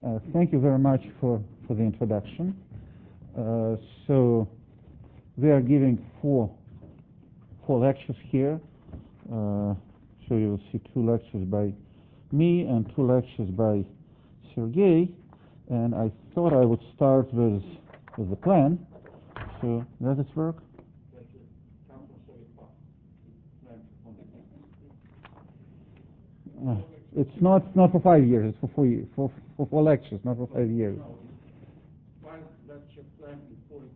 Thank you very much for the introduction. So we are giving four lectures here. So you will see 2 lectures by me and 2 lectures by Sergey. And I thought I would start with the plan. So does it work? It's not for 5 years. It's for 4 years, for 4 lectures, not for 5 years. No, 5 lecture plan in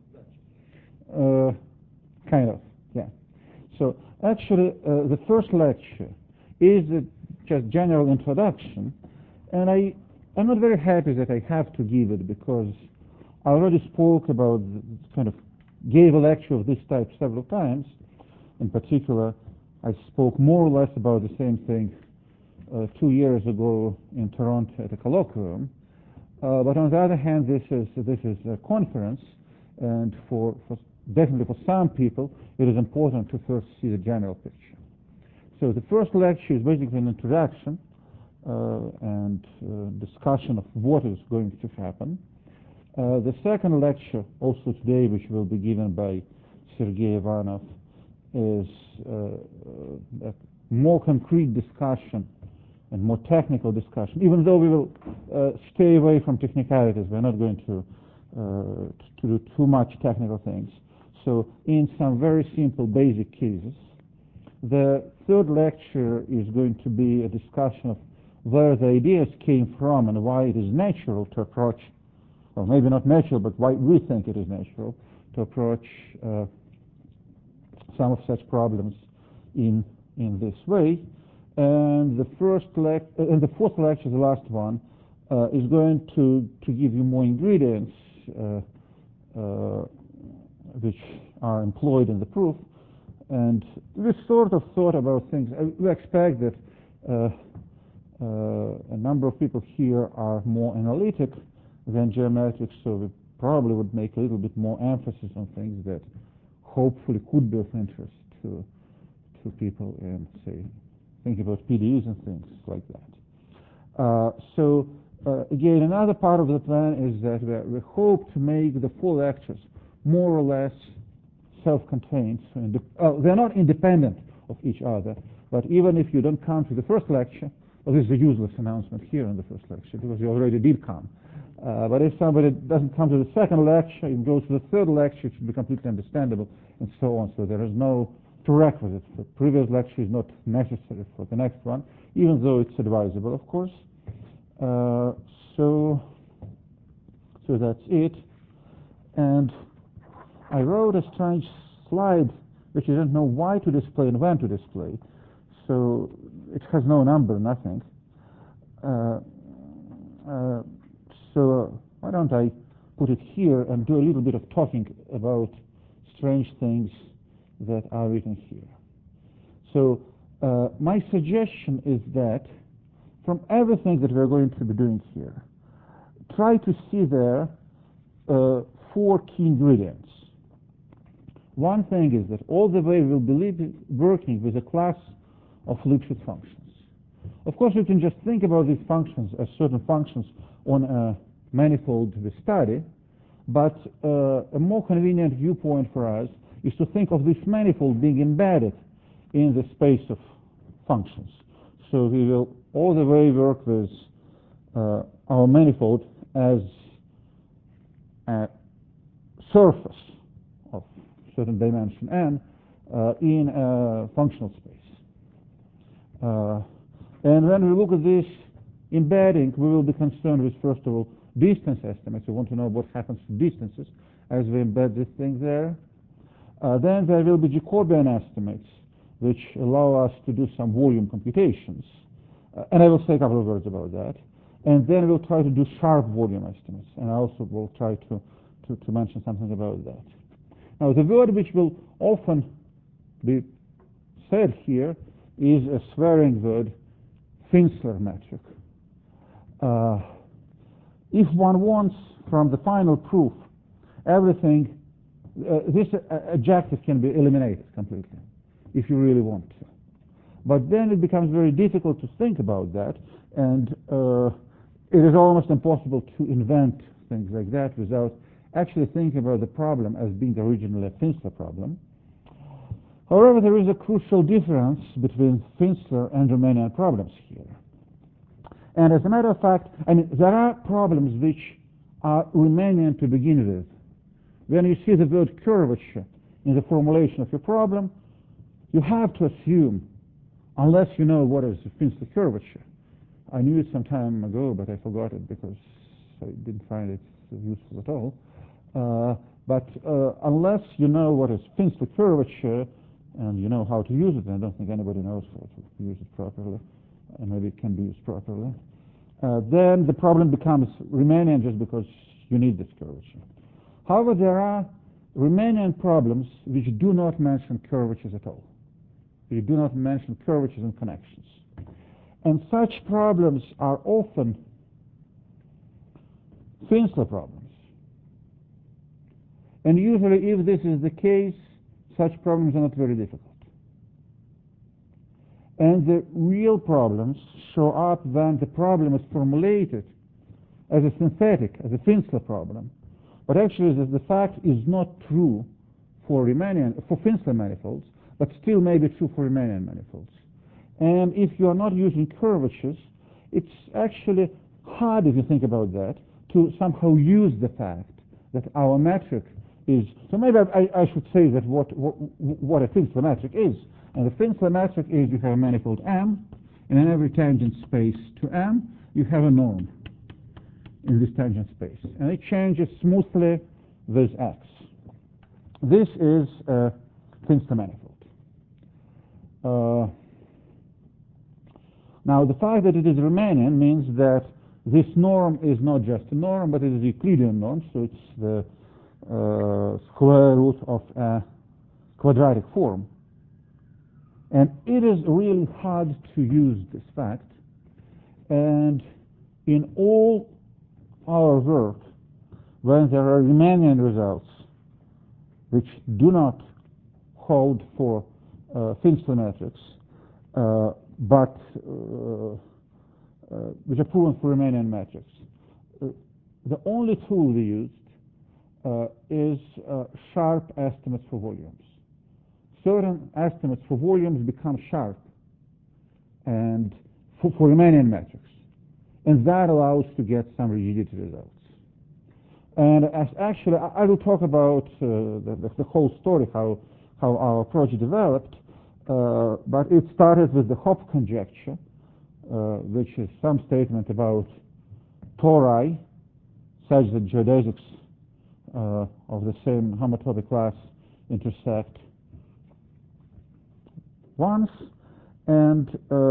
4 lectures. Kind of, yeah. So actually, the first lecture is just general introduction, and I'm not very happy that I have to give it because I already spoke about gave a lecture of this type several times. In particular, I spoke more or less about the same thing 2 years ago in Toronto at a colloquium. But on the other hand, this is a conference, and definitely for some people, it is important to first see the general picture. So the first lecture is basically an introduction and discussion of what is going to happen. The second lecture, also today, which will be given by Sergey Ivanov, is a more concrete discussion and more technical discussion, even though we will stay away from technicalities. We're not going to do too much technical things. So in some very simple basic cases. The third lecture is going to be a discussion of where the ideas came from and why it is natural to approach, or maybe not natural, but why we think it is natural to approach some of such problems in this way. And the fourth lecture, the last one, is going to give you more ingredients which are employed in the proof. And we sort of thought about things. We expect that a number of people here are more analytic than geometric, so we probably would make a little bit more emphasis on things that hopefully could be of interest to people and say, think about PDEs and things like that. So again, another part of the plan is that we hope to make the 4 lectures more or less self-contained. So they're not independent of each other, but even if you don't come to the first lecture, well, this is a useless announcement here in the first lecture because you already did come. But if somebody doesn't come to the second lecture and goes to the third lecture, it should be completely understandable, and so on. So there is no prerequisite. The previous lecture is not necessary for the next one, even though it's advisable, of course. So that's it. And I wrote a strange slide which I don't know why to display and when to display. So it has no number, nothing. So why don't I put it here and do a little bit of talking about strange things that are written here. So my suggestion is that from everything that we're going to be doing here, try to see there 4 key ingredients. One thing is that all the way we'll be working with a class of Lipschitz functions. Of course, we can just think about these functions as certain functions on a manifold we study, but a more convenient viewpoint for us is to think of this manifold being embedded in the space of functions. So we will all the way work with our manifold as a surface of certain dimension n in a functional space. And when we look at this embedding, we will be concerned with, first of all, distance estimates. We want to know what happens to distances as we embed this thing there. Then there will be Jacobian estimates, which allow us to do some volume computations. And I will say a couple of words about that. And then we'll try to do sharp volume estimates. And I also will try to mention something about that. Now, the word which will often be said here is a swearing word, Finsler metric. If one wants from the final proof everything, this adjective can be eliminated completely, if you really want to. But then it becomes very difficult to think about that, and it is almost impossible to invent things like that without actually thinking about the problem as being originally a Finsler problem. However, there is a crucial difference between Finsler and Riemannian problems here. And as a matter of fact, there are problems which are Riemannian to begin with. When you see the word curvature in the formulation of your problem, you have to assume, unless you know what is Finsler curvature. I knew it some time ago, but I forgot it because I didn't find it useful at all. But unless you know what is Finsler curvature, and you know how to use it, and I don't think anybody knows how to use it properly, and maybe it can be used properly, then the problem becomes Riemannian just because you need this curvature. However, there are Riemannian problems which do not mention curvatures at all. They do not mention curvatures and connections. And such problems are often Finsler problems. And usually, if this is the case, such problems are not very difficult. And the real problems show up when the problem is formulated as a synthetic, as a Finsler problem. But actually, the fact is not true for Finsler manifolds, but still may be true for Riemannian manifolds. And if you are not using curvatures, it's actually hard, if you think about that, to somehow use the fact that our metric is. So maybe I should say that what a Finsler metric is. And the Finsler metric is you have a manifold M, and in every tangent space to M, you have a norm in this tangent space. And it changes smoothly with X. This is a Finsler manifold. Now, the fact that it is Riemannian means that this norm is not just a norm, but it is a Euclidean norm, so it's the square root of a quadratic form. And it is really hard to use this fact. And in all our work, when there are Riemannian results which do not hold for Finsler metrics, but which are proven for Riemannian metrics, the only tool we used is sharp estimates for volumes. Certain estimates for volumes become sharp and for Riemannian metrics, and that allows to get some rigidity results. And actually, I will talk about the whole story, how our approach developed, but it started with the Hopf conjecture, which is some statement about tori such that geodesics of the same homotopy class intersect once, and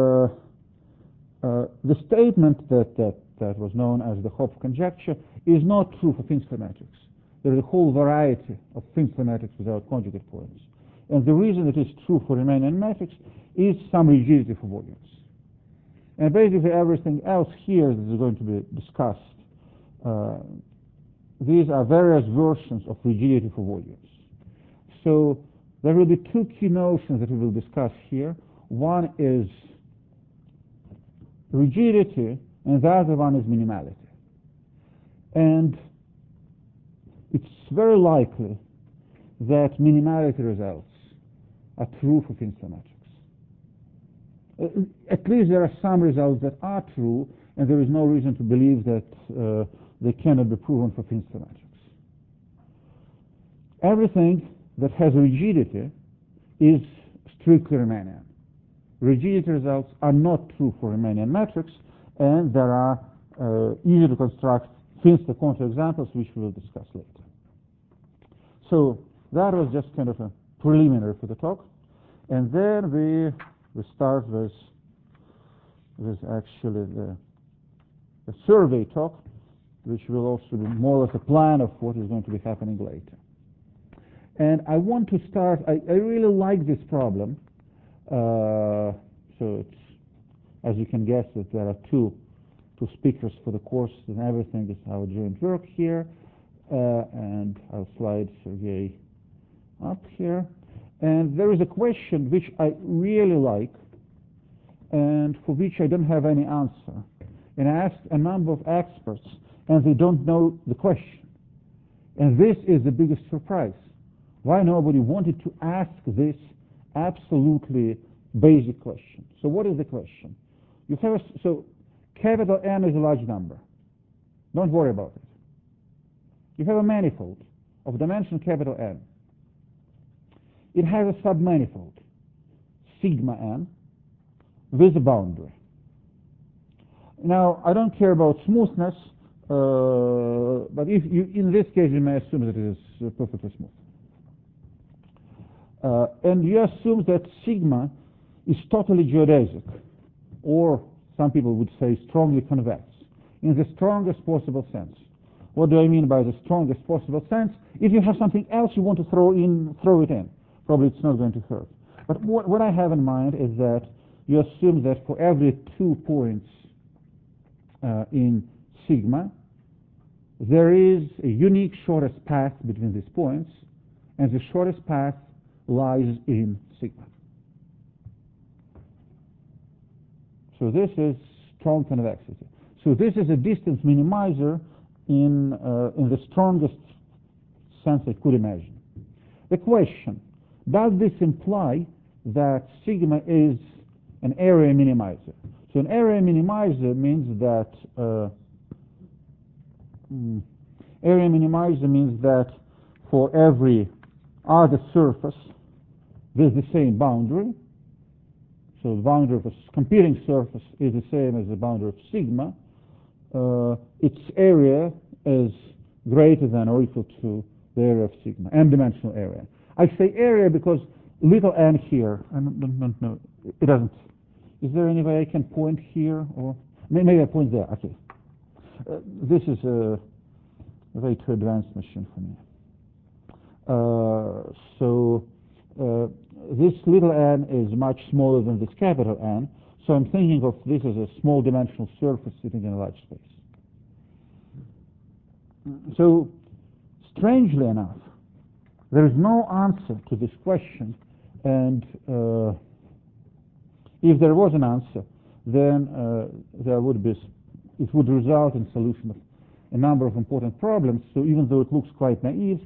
the statement that was known as the Hopf conjecture is not true for Finsler metrics. There is a whole variety of Finsler metrics without conjugate points. And the reason it is true for Riemannian metrics is some rigidity for volumes. And basically everything else here that is going to be discussed, these are various versions of rigidity for volumes. So there will be two key notions that we will discuss here. One is rigidity, and the other one is minimality. And it's very likely that minimality results are true for Finsler metrics. At least there are some results that are true, and there is no reason to believe that they cannot be proven for Finsler metrics. Everything that has rigidity is strictly Riemannian. Rigidity results are not true for Riemannian metrics, and there are easy to construct Finsler counterexamples, which we will discuss later. So that was just kind of a preliminary for the talk, and then we start with actually the survey talk, which will also be more or less a plan of what is going to be happening later. And I want to start, I really like this problem. So it's, as you can guess, that there are two speakers for the course, and everything is our joint work here. And I'll slide Sergey up here. And there is a question which I really like, and for which I don't have any answer. and asked a number of experts, and they don't know the question. And this is the biggest surprise. Why nobody wanted to ask this absolutely basic question? So what is the question? You have so capital N is a large number. Don't worry about it. You have a manifold of dimension capital N. It has a submanifold, sigma n, with a boundary. Now, I don't care about smoothness, but if you, in this case, you may assume that it is perfectly smooth. And you assume that sigma is totally geodesic, or some people would say strongly convex, in the strongest possible sense. What do I mean by the strongest possible sense? If you have something else you want to throw it in. Probably it's not going to hurt. But what I have in mind is that you assume that for every 2 points in sigma, there is a unique shortest path between these points, and the shortest path lies in sigma. So this is strong convexity. So this is a distance minimizer in the strongest sense I could imagine. The question, does this imply that sigma is an area minimizer? So an area minimizer means that for every other surface with the same boundary, so the boundary of a competing surface is the same as the boundary of sigma, its area is greater than or equal to the area of sigma, n-dimensional area. I say area because little n here, I don't know, it doesn't. Is there any way I can point here, or maybe I point there? Okay. This is a way too advanced machine for me. This little n is much smaller than this capital N, so I'm thinking of this as a small dimensional surface sitting in a large space. So, strangely enough, there is no answer to this question, and if there was an answer, then it would result in solution of a number of important problems. So even though it looks quite naive,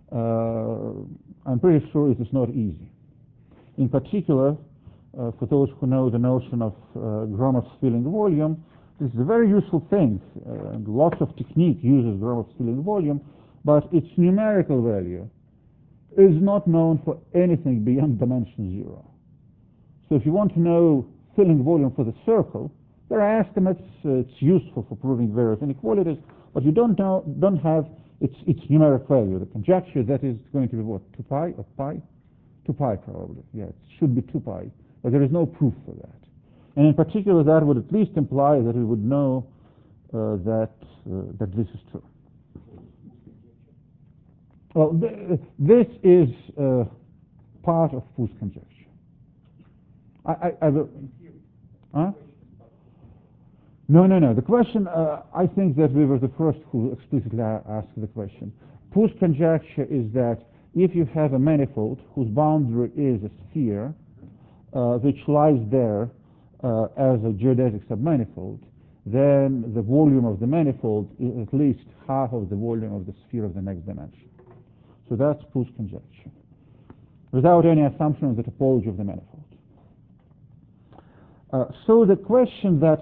I'm pretty sure it is not easy. In particular, for those who know the notion of Gromov's filling volume, this is a very useful thing. Lots of technique uses Gromov's filling volume, but its numerical value is not known for anything beyond dimension 0. So if you want to know filling volume for the circle, there are estimates. It's useful for proving various inequalities, but you don't have its numeric value. The conjecture that is going to be what, 2 pi or pi? 2 pi probably. Yeah, it should be 2 pi, but there is no proof for that. And in particular, that would at least imply that we would know that this is true. Well, this is part of Poo's conjecture. I will. Huh? No. The question, I think that we were the first who explicitly asked the question. Poo's conjecture is that if you have a manifold whose boundary is a sphere, which lies there as a geodesic submanifold, then the volume of the manifold is at least half of the volume of the sphere of the next dimension. So that's Poo's conjecture, without any assumption of the topology of the manifold. So the question that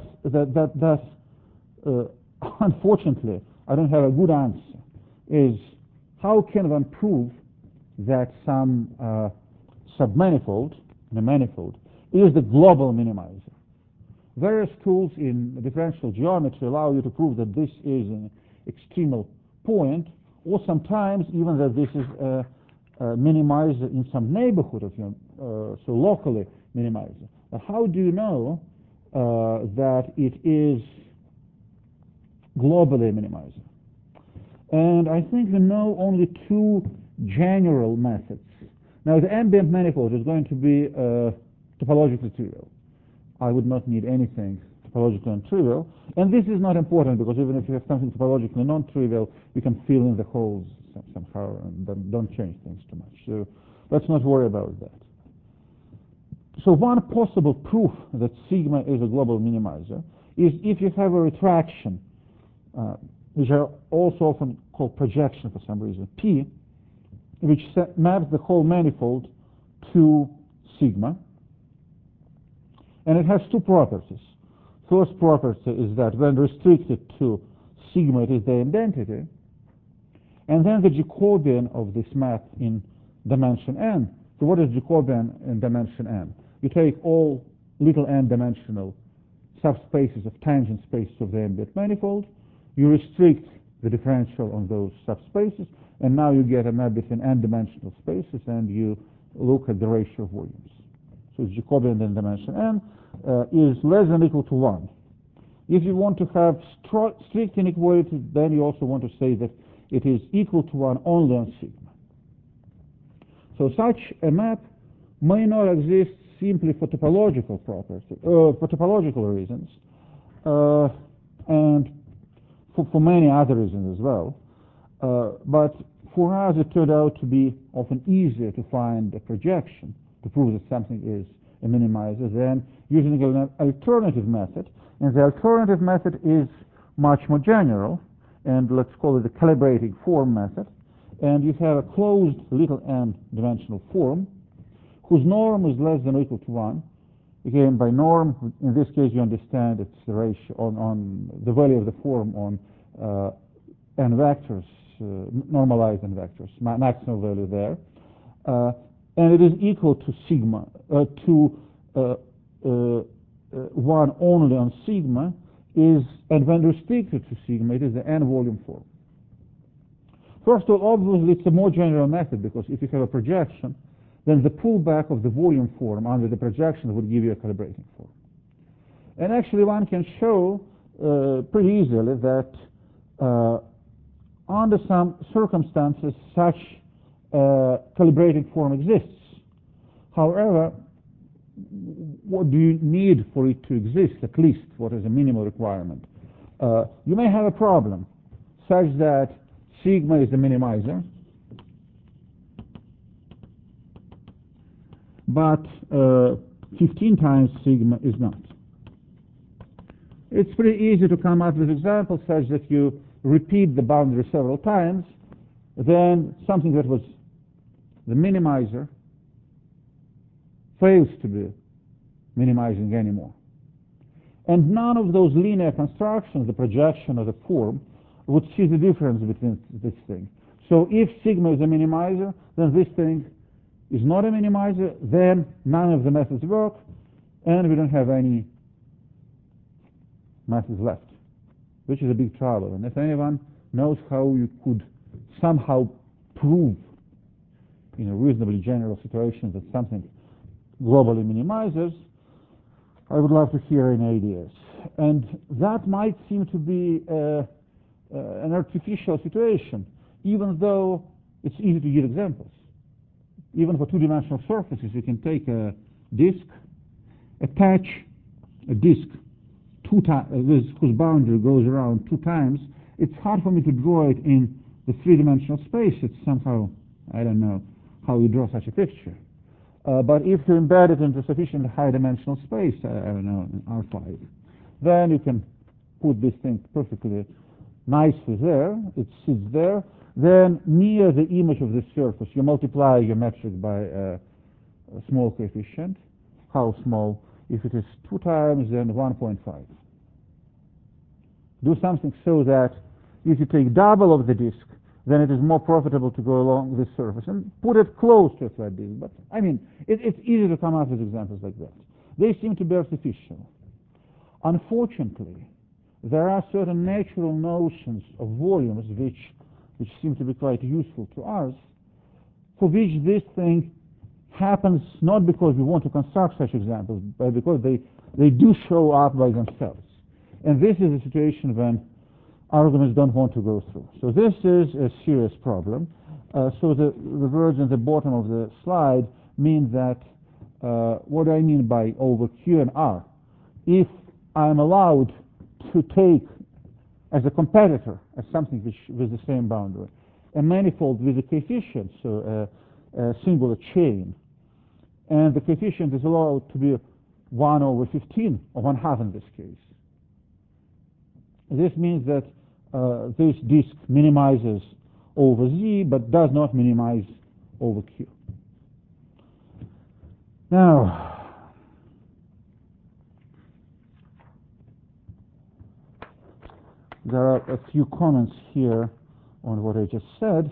unfortunately I don't have a good answer is, how can one prove that some submanifold, the manifold, is the global minimizer? Various tools in differential geometry allow you to prove that this is an extremal point, or sometimes even that this is a minimizer in some neighborhood of your, so locally minimizer. But how do you know that it is globally a minimizer? And I think we know only 2 general methods. Now, the ambient manifold is going to be topologically trivial. I would not need anything topologically non-trivial. And this is not important, because even if you have something topologically non-trivial, you can fill in the holes somehow and don't change things too much. So let's not worry about that. So one possible proof that sigma is a global minimizer is if you have a retraction, which are also often called projection for some reason, P, which maps the whole manifold to sigma. And it has two properties. First property is that when restricted to sigma, it is the identity. And then the Jacobian of this map in dimension n. So what is Jacobian in dimension n? You take all little n-dimensional subspaces of tangent spaces of the ambient manifold, you restrict the differential on those subspaces, and now you get a map between n-dimensional spaces, and you look at the ratio of volumes. So it's Jacobian in dimension n is less than or equal to 1. If you want to have strict inequality, then you also want to say that it is equal to 1 only on sigma. So such a map may not exist simply for topological properties, for topological reasons, and for many other reasons as well. But for us, it turned out to be often easier to find a projection to prove that something is a minimizer than using an alternative method. And the alternative method is much more general, and let's call it the calibrating form method. And you have a closed little n-dimensional form whose norm is less than or equal to 1. Again, by norm, in this case, you understand it's the ratio on the value of the form on n vectors, normalized n vectors, maximum value there. And it is equal to sigma, to 1 only on sigma, and when restricted to sigma, it is the n-volume form. First of all, obviously, it's a more general method, because if you have a projection, then the pullback of the volume form under the projection would give you a calibrating form. And actually, one can show pretty easily that under some circumstances, such calibrating form exists. However, what do you need for it to exist, at least? What is a minimal requirement? You may have a problem such that sigma is the minimizer, but 15 times sigma is not. It's pretty easy to come up with examples such that you repeat the boundary several times, then something that was the minimizer fails to be minimizing anymore. And none of those linear constructions, the projection or the form, would see the difference between this thing. So if sigma is a minimizer, then this thing is not a minimizer, then none of the methods work, and we don't have any methods left, which is a big trouble. And if anyone knows how you could somehow prove in a reasonably general situation that something globally minimizes, I would love to hear any ideas. And that might seem to be an artificial situation, even though it's easy to give examples. Even for two-dimensional surfaces, you can take a disk, attach a disk whose boundary goes around 2 times. It's hard for me to draw it in the 3-dimensional space. It's somehow, I don't know how you draw such a picture. But if you embed it into sufficiently high-dimensional space, I don't know, in R5, then you can put this thing perfectly nicely there. It sits there. Then near the image of the surface, you multiply your metric by a small coefficient. How small? If it is 2 times, then 1.5. Do something so that if you take double of the disk, then it is more profitable to go along this surface, and put it close to a flat disk. But I mean, it's easy to come up with examples like that. They seem to be artificial. Unfortunately, there are certain natural notions of volumes which seem to be quite useful to us, for which this thing happens not because we want to construct such examples, but because they do show up by themselves. And this is a situation when arguments don't want to go through. So this is a serious problem. So the words at the bottom of the slide mean that what do I mean by over Q and R? If I'm allowed to take as a competitor, as something with the same boundary, a manifold with a coefficient, so a singular chain, and the coefficient is allowed to be 1 over 15, or 1/2 in this case, this means that this disk minimizes over Z but does not minimize over Q. Now, there are a few comments here on what I just said.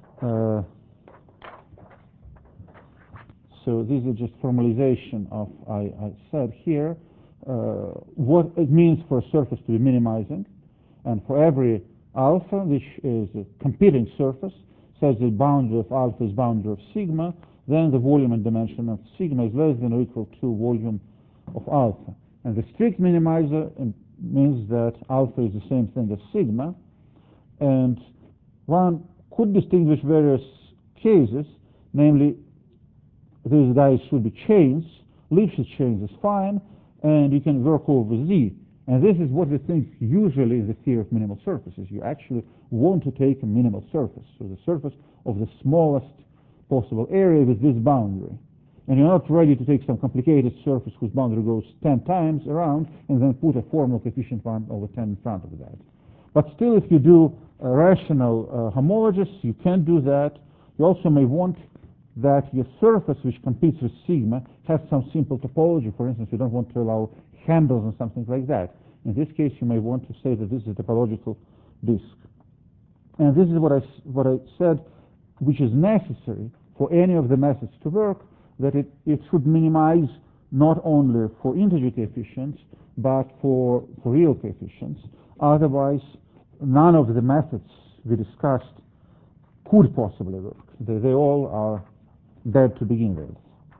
So these are just formalization of I said here. What it means for a surface to be minimizing, and for every alpha, which is a competing surface, such that boundary of alpha is boundary of sigma, then the volume and dimension of sigma is less than or equal to volume of alpha. And the strict minimizer means that alpha is the same thing as sigma, and one could distinguish various cases, namely these guys should be chains. Lipschitz chains is fine, and you can work over Z. And this is what we think usually is the theory of minimal surfaces. You actually want to take a minimal surface, so the surface of the smallest possible area with this boundary. And you're not ready to take some complicated surface whose boundary goes 10 times around and then put a formal coefficient 1 over 10 in front of that. But still, if you do a rational homologous, you can do that. You also may want that your surface, which competes with sigma, has some simple topology. For instance, you don't want to allow handles and something like that. In this case, you may want to say that this is a topological disk. And this is what I said, which is necessary for any of the methods to work, that it should minimize not only for integer coefficients, but for real coefficients. Otherwise, none of the methods we discussed could possibly work. They all are dead to begin with.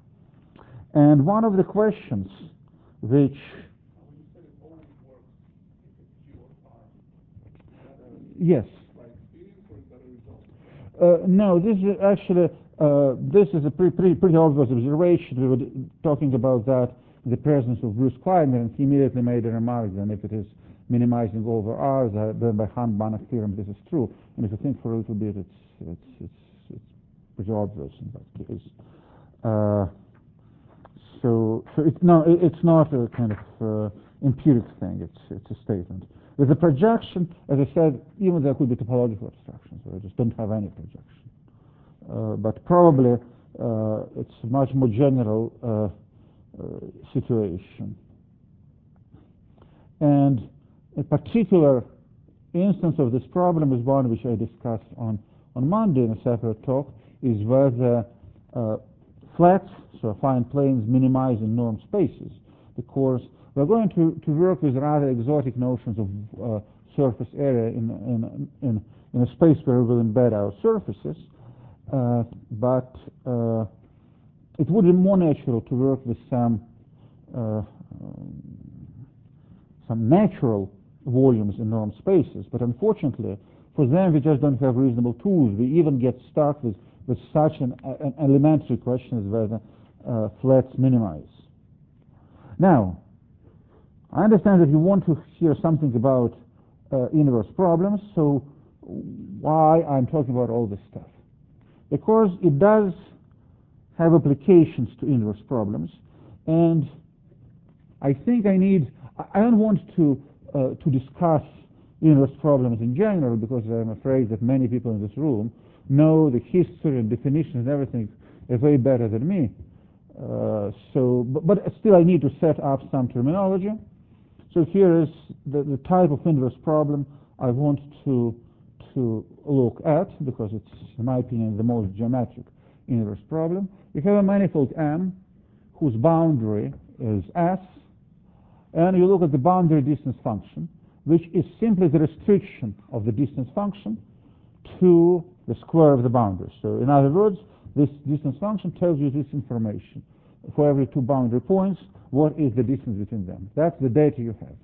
And one of the questions which... You said it always works if it's Q or R. Yes. By experience or is that a result? No, this is actually, this is a pretty obvious observation. We were talking about that in the presence of Bruce Kleiner, and he immediately made a remark that if it is minimizing over R, then by Hahn-Banach theorem this is true. And if you think for a little bit, it's pretty obvious in that case. So it's not a kind of empiric thing. It's a statement. With the projection, as I said, even there could be topological abstractions where I just don't have any projection. But probably it's a much more general situation. And a particular instance of this problem is one which I discussed on Monday in a separate talk, is whether flats, so affine planes, minimize in norm spaces. Because we're going to work with rather exotic notions of surface area in a space where we will embed our surfaces, but it would be more natural to work with some natural volumes in norm spaces. But unfortunately, for them we just don't have reasonable tools. We even get stuck with such an elementary question as whether flats minimize. Now, I understand that you want to hear something about inverse problems, so why I'm talking about all this stuff? Because it does have applications to inverse problems, and I think I don't want to discuss inverse problems in general, because I'm afraid that many people in this room know the history and definitions and everything way better than me. But still I need to set up some terminology. So here is the type of inverse problem I want to look at, because it's, in my opinion, the most geometric inverse problem. You have a manifold M whose boundary is S, and you look at the boundary distance function, which is simply the restriction of the distance function to the square of the boundary. So in other words, this distance function tells you this information. For every two boundary points, what is the distance between them? That's the data you have.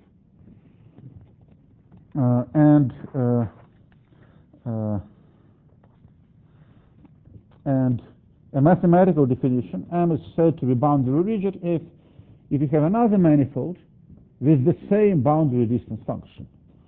And a mathematical definition, M is said to be boundary rigid if you have another manifold with the same boundary distance function.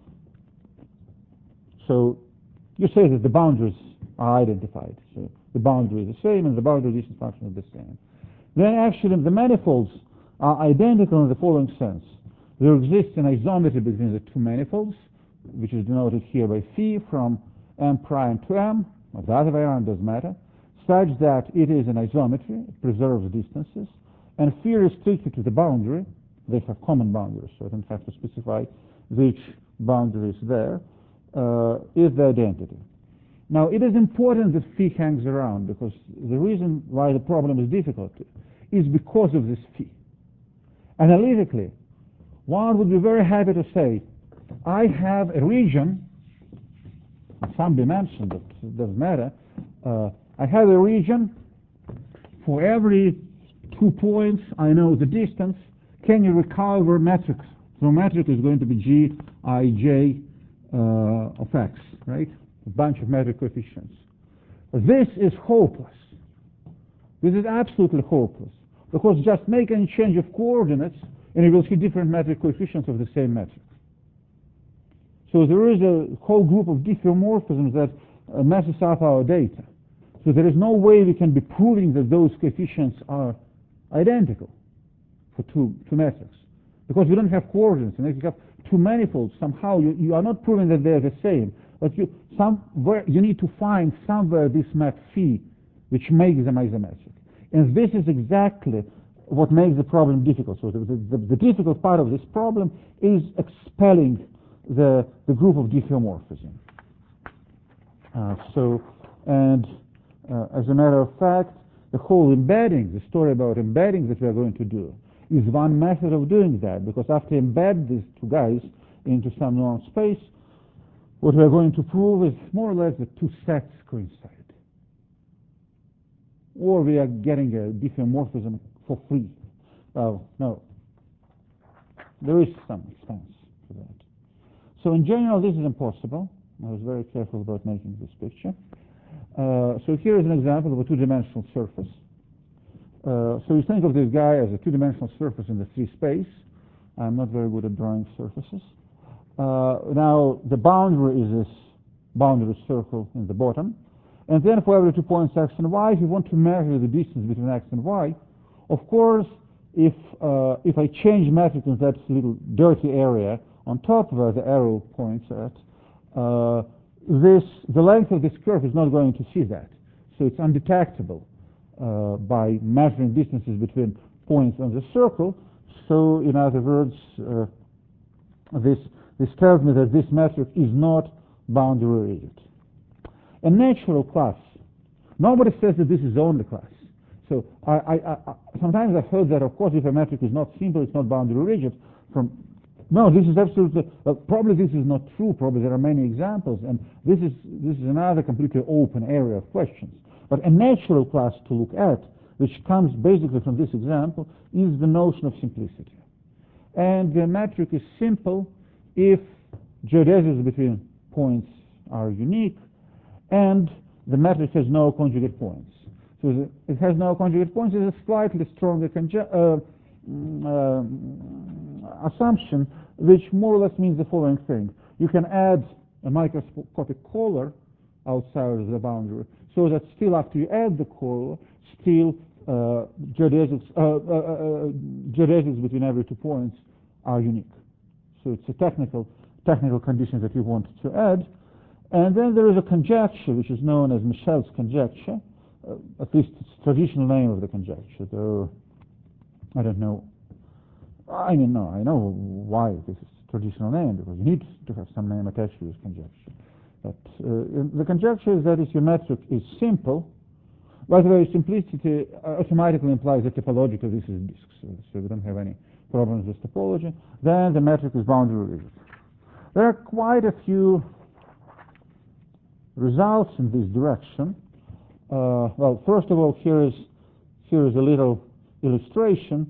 So you say that the boundaries are identified. So the boundary is the same and the boundary distance function is the same. Then actually the manifolds are identical in the following sense. there exists an isometry between the two manifolds, which is denoted here by phi from m prime to m, or the other way around, doesn't matter, such that it is an isometry, it preserves distances, and phi restricted to the boundary. They have common boundaries, so I don't have to specify which boundary is there, is the identity. Now, it is important that phi hangs around, because the reason why the problem is difficult is because of this phi. Analytically, one would be very happy to say, I have a region, some dimension, but it doesn't matter, I have a region, for every 2 points I know the distance, can you recover metrics? So metric is going to be g, I, j of x, right? A bunch of metric coefficients. This is hopeless. This is absolutely hopeless, because just make any change of coordinates and you will see different metric coefficients of the same metric. So there is a whole group of diffeomorphisms that messes up our data. So there is no way we can be proving that those coefficients are identical for two metrics, because we don't have coordinates. And if you have two manifolds, somehow you are not proving that they're the same, but you need to find somewhere this map phi which makes them isometric. And this is exactly what makes the problem difficult. So the difficult part of this problem is expelling the group of diffeomorphism. As a matter of fact, the whole embedding, the story about embedding that we are going to do, is one method of doing that, because after embed these two guys into some norm space, what we are going to prove is more or less that two sets coincide. Or we are getting a diffeomorphism for free. Well, no. There is some expense for that. So in general, this is impossible. I was very careful about making this picture. So here is an example of a two-dimensional surface. So you think of this guy as a two-dimensional surface in the 3 space. I'm not very good at drawing surfaces. Now, the boundary is this boundary circle in the bottom. And then for every 2 points x and y, if you want to measure the distance between x and y, of course, if I change metric in that little dirty area on top where the arrow points at, the length of this curve is not going to see that. So it's undetectable by measuring distances between points on the circle. So in other words, this tells me that this metric is not boundary rigid. A natural class, nobody says that this is the only class. So I sometimes I've heard that, of course, if a metric is not simple, it's not boundary rigid. No, this is absolutely, probably this is not true. Probably there are many examples, and this is another completely open area of questions. But a natural class to look at, which comes basically from this example, is the notion of simplicity. And the metric is simple if geodesics between points are unique, and the metric has no conjugate points. So it has no conjugate points is a slightly stronger assumption, which more or less means the following thing. You can add a microscopic collar outside of the boundary, so that still after you add the collar, still geodesics between every 2 points are unique. So it's a technical condition that you want to add. And then there is a conjecture which is known as Michel's conjecture. At least it's the traditional name of the conjecture, though I don't know. I mean, no, I know why this is a traditional name, because you need to have some name attached to this conjecture. But the conjecture is that if your metric is simple, by the way, simplicity automatically implies that topologically this is disks, so we don't have any problems with topology, then the metric is boundary rigid. There are quite a few results in this direction. Well, first of all, here is a little illustration.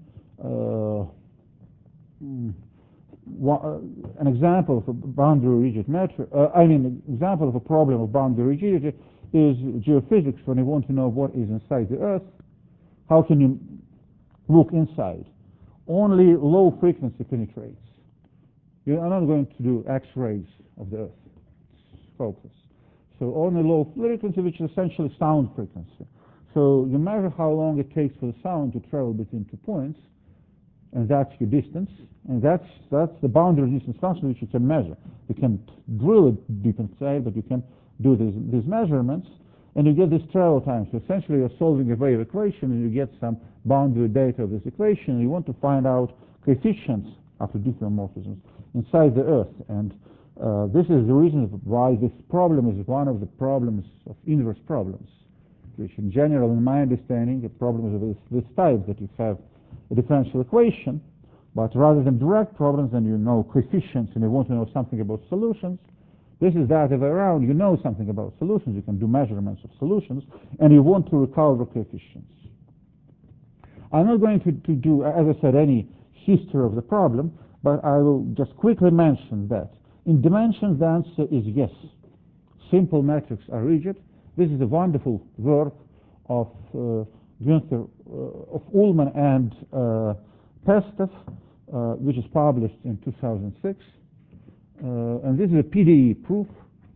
An example of a boundary rigid metric. An example of a problem of boundary rigidity is geophysics. When you want to know what is inside the Earth, how can you look inside? Only low frequency penetrates. You are not going to do X-rays of the Earth. It's hopeless. So only low frequency, which is essentially sound frequency. So you measure how long it takes for the sound to travel between 2 points, and that's your distance, and that's the boundary distance function which you can measure. You can drill it deep inside, but you can do these measurements, and you get this travel time. So essentially you're solving a wave equation, and you get some boundary data of this equation, and you want to find out coefficients after diffeomorphisms inside the Earth. And this is the reason why this problem is one of the problems of inverse problems, which in general, in my understanding, the problems of this type, that you have a differential equation, but rather than direct problems, and you know coefficients, and you want to know something about solutions. This is the other way around. You know something about solutions, you can do measurements of solutions, and you want to recover coefficients. I'm not going to do, as I said, any history of the problem, but I will just quickly mention that in dimensions the answer is yes. Simple metrics are rigid. This is a wonderful work of Günther, of Ullmann and Pestev, which is published in 2006. And this is a PDE proof.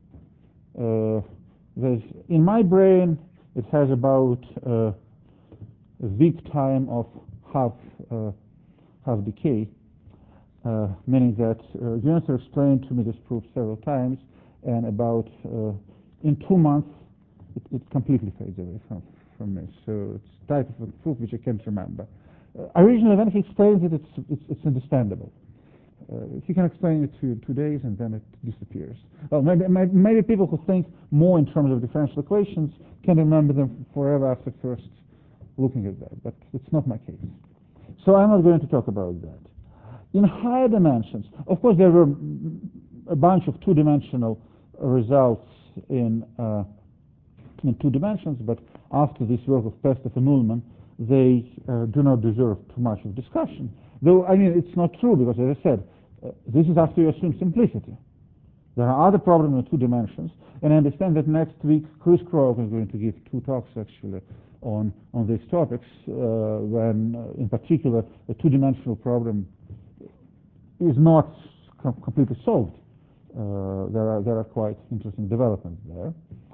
In my brain, it has about a Wick time of half decay, meaning that Günther explained to me this proof several times, and about in 2 months it completely fades away from me. So it's a type of a proof which I can't remember. Originally, when he explains it, it's understandable. He can explain it to 2 days, and then it disappears. Well, maybe people who think more in terms of differential equations can remember them forever after first looking at that, but it's not my case. So I'm not going to talk about that. In higher dimensions, of course, there were a bunch of two-dimensional results in 2 dimensions, but after this work of Pestev and Ullmann, they do not deserve too much of discussion. Though, I mean, it's not true, because as I said, this is after you assume simplicity. There are other problems in 2 dimensions, and I understand that next week Chris Krook is going to give 2 talks actually on these topics, when in particular a 2-dimensional problem is not completely solved. There are quite interesting developments there.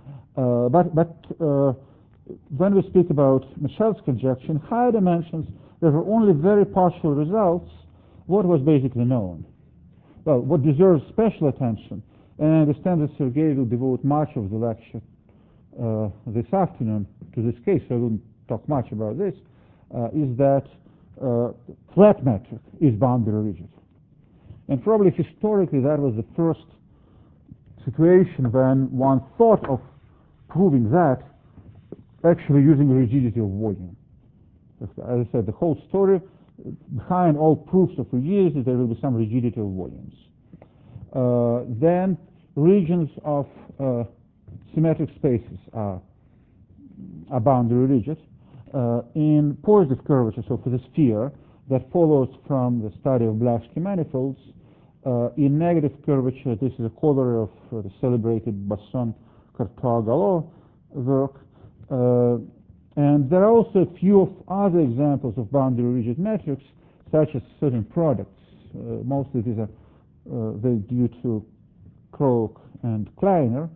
But when we speak about Michel's conjecture, in higher dimensions, there were only very partial results. What was basically known? Well, what deserves special attention, and I understand that Sergei will devote much of the lecture this afternoon to this case, so I won't talk much about this, is that flat metric is boundary rigid. And probably historically that was the first situation when one thought of proving that actually using rigidity of volume. As I said, the whole story behind all proofs of rigidity, there will be some rigidity of volumes. Then regions of symmetric spaces are boundary rigid. In positive curvature, so for the sphere, that follows from the study of Blaschke manifolds. In negative curvature, this is a corollary of the celebrated Basson-Courtois-Gallot work. And there are also a few of other examples of boundary rigid metrics, such as certain products. Mostly these are due to Krook and Kleiner.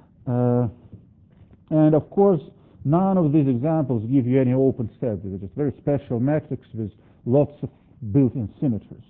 And of course, none of these examples give you any open set. They're just very special metrics with lots of built-in symmetries.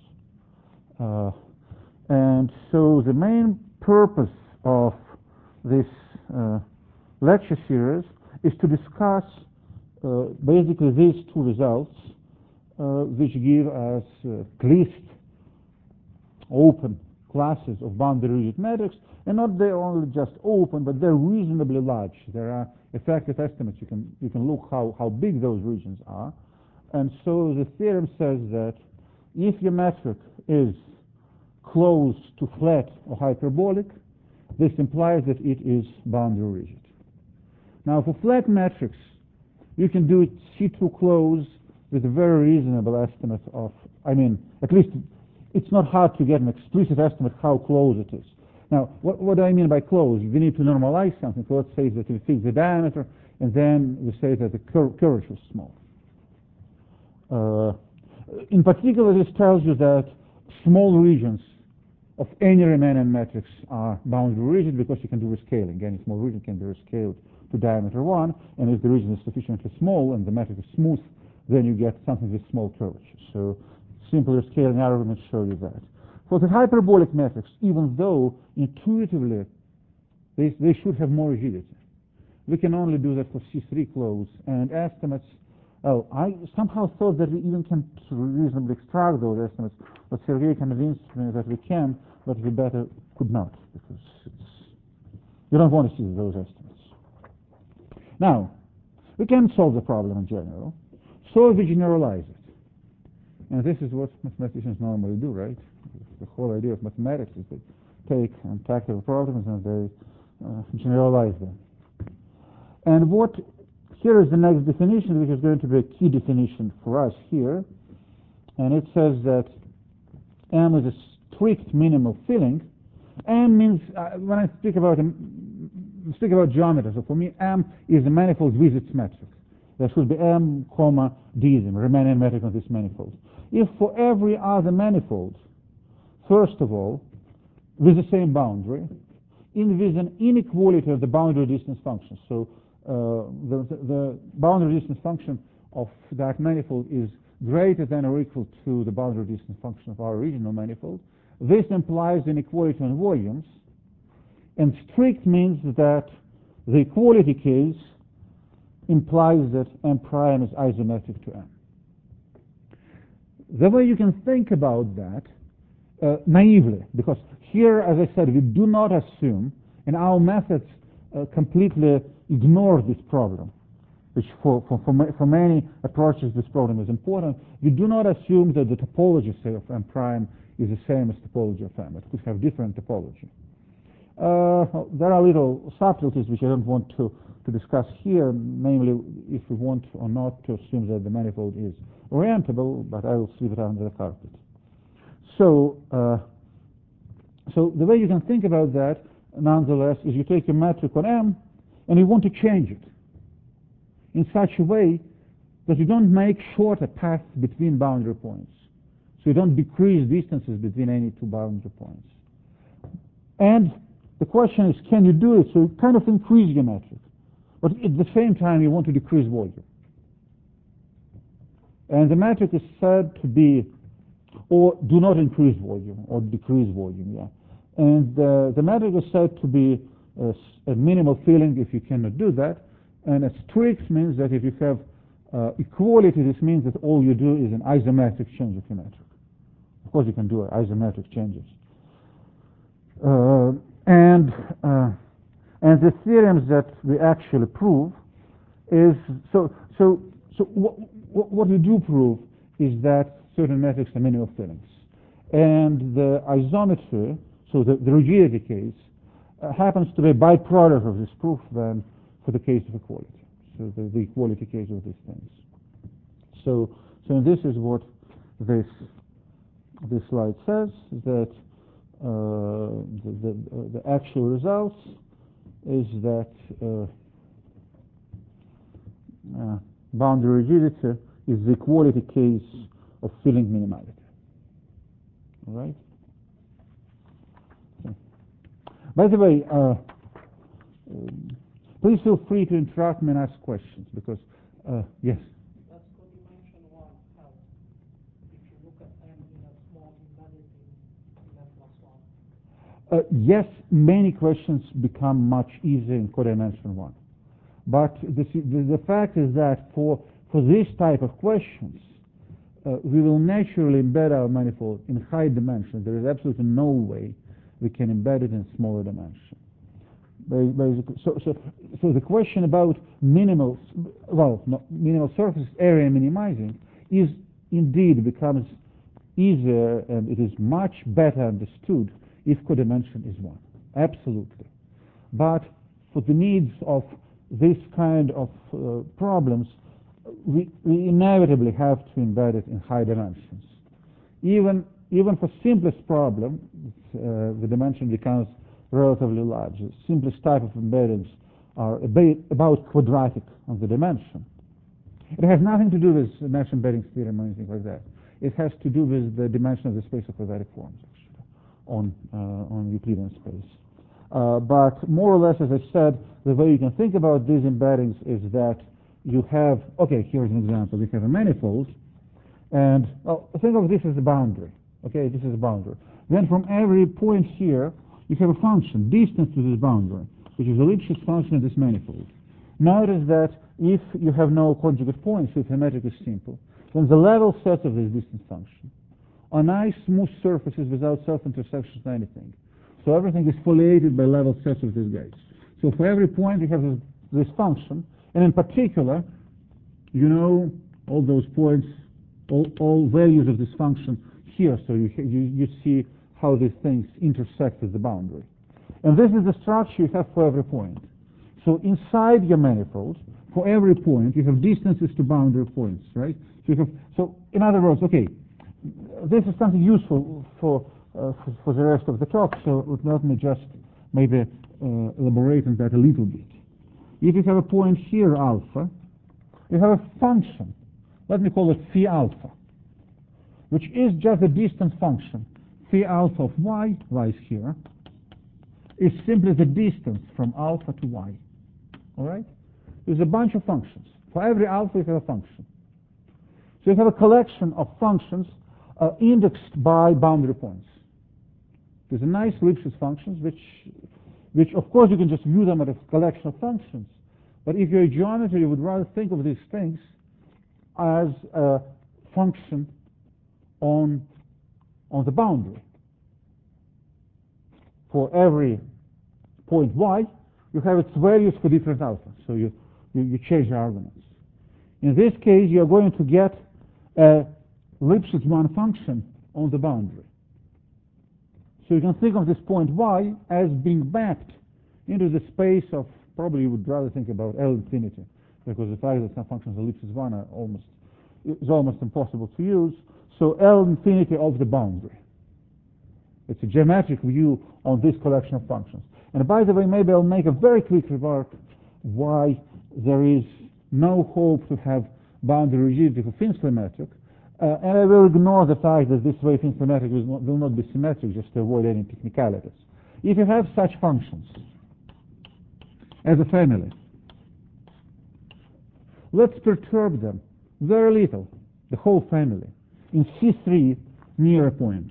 And so the main purpose of this lecture series is to discuss basically these 2 results, which give us at least open classes of boundary rigid metrics, and not they're only just open, but they're reasonably large. There are effective estimates. You can look how big those regions are. And so the theorem says that if your metric is close to flat or hyperbolic, this implies that it is boundary rigid. Now, for flat metrics, you can do it C2 close with a very reasonable estimate of, I mean, at least it's not hard to get an explicit estimate how close it is. Now, what do I mean by close? We need to normalize something. So let's say that we fix the diameter, and then we say that the curvature is small. In particular, this tells you that small regions of any Riemannian matrix are boundary rigid because you can do rescaling. Any small region can be rescaled to diameter 1, and if the region is sufficiently small and the matrix is smooth, then you get something with small curvature. So simpler scaling arguments show you that. For the hyperbolic metrics, even though intuitively they should have more rigidity, we can only do that for C3 close, and estimates. Oh, I somehow thought that we even can reasonably extract those estimates, but Sergei convinced me that we can, but we better could not, because you don't want to see those estimates. Now, we can solve the problem in general, so we generalize it. And this is what mathematicians normally do, right? The whole idea of mathematics is they take practical problems and they generalize them. And here is the next definition, which is going to be a key definition for us here. And it says that M is a strict minimal filling. M means, when I speak about geometry, so for me M is a manifold with its metric. There should be M, comma, D, remaining metric on this manifold. If for every other manifold, first of all, with the same boundary, with an inequality of the boundary distance function. So the boundary distance function of that manifold is greater than or equal to the boundary distance function of our original manifold. This implies inequality on volumes, and strict means that the equality case implies that M prime is isometric to M. The way you can think about that naively, because here, as I said, we do not assume, and our methods completely ignore this problem, which for many approaches this problem is important. We do not assume that the topology, say, of M prime is the same as topology of M. It could have different topology. There are little subtleties which I don't want to discuss here, namely if we want or not to assume that the manifold is orientable, but I will sweep it under the carpet. So the way you can think about that, nonetheless, is you take a metric on M and you want to change it in such a way that you don't make shorter paths between boundary points. So you don't decrease distances between any two boundary points. And the question is, can you do it? So you kind of increase your metric, but at the same time you want to decrease volume. And the metric is said to be, or do not increase volume, or decrease volume, yeah. And the metric is said to be a minimal filling if you cannot do that, and a strict means that if you have equality, this means that all you do is an isometric change of your metric. Of course, you can do isometric changes. And the theorems that we actually prove is what we do prove is that certain metrics are minimal fillings, and the isometry, so the rigidity case, happens to be a byproduct of this proof then for the case of equality, so the equality case of these things. So this is what this slide says, that the actual results is that boundary rigidity is the equality case of filling minimality. All right? Okay. By the way, please feel free to interrupt me and ask questions, because, yes? Does codimension 1 help if you look at M in a small embedded in M plus 1? Yes, many questions become much easier in codimension 1. But the fact is that for this type of questions, we will naturally embed our manifold in high dimensions. There is absolutely no way we can embed it in smaller dimension. Basically, so the question about minimal surface area minimizing is indeed becomes easier, and it is much better understood if codimension is 1. Absolutely. But for the needs of this kind of problems, we inevitably have to embed it in high dimensions. Even for simplest problem, the dimension becomes relatively large. The simplest type of embeddings are about quadratic on the dimension. It has nothing to do with Nash embedding theorem or anything like that. It has to do with the dimension of the space of quadratic forms, actually, on Euclidean space. But more or less, as I said, the way you can think about these embeddings is that you have, okay, here's an example. We have a manifold, And well, think of this as a boundary. Okay, this is a boundary. Then from every point here, you have a function, distance to this boundary, which is a Lipschitz function of this manifold. Notice that if you have no conjugate points, if the metric is simple, then the level sets of this distance function are nice smooth surfaces without self-intersections or anything. So everything is foliated by level sets of these guys. So for every point you have this function, and in particular, you know all those points, all values of this function here, so you see how these things intersect with the boundary. And this is the structure you have for every point. So inside your manifold, for every point, you have distances to boundary points, right? So in other words, okay, this is something useful for the rest of the talk, so let me just maybe elaborate on that a little bit. If you have a point here, alpha, you have a function, let me call it phi alpha, which is just a distance function. Phi alpha of y lies here, is simply the distance from alpha to y. All right? There's a bunch of functions. For every alpha, you have a function. So you have a collection of functions indexed by boundary points. There's a nice Lipschitz functions, which of course you can just view them as a collection of functions. But if you're a geometer, you would rather think of these things as a function on the boundary. For every point y, you have its values for different alpha. So you change the arguments. In this case, you are going to get a Lipschitz one function on the boundary. So you can think of this point y as being mapped into the space of, probably you would rather think about L infinity, because the fact that some functions are Lipschitz one is almost impossible to use. So L infinity of the boundary. It's a geometric view on this collection of functions. And by the way, maybe I'll make a very quick remark why there is no hope to have boundary rigidity for Finsler metric. And I will ignore the fact that this way Finsler metric will not be symmetric, just to avoid any technicalities. If you have such functions as a family, let's perturb them very little, the whole family, in C3 near a point,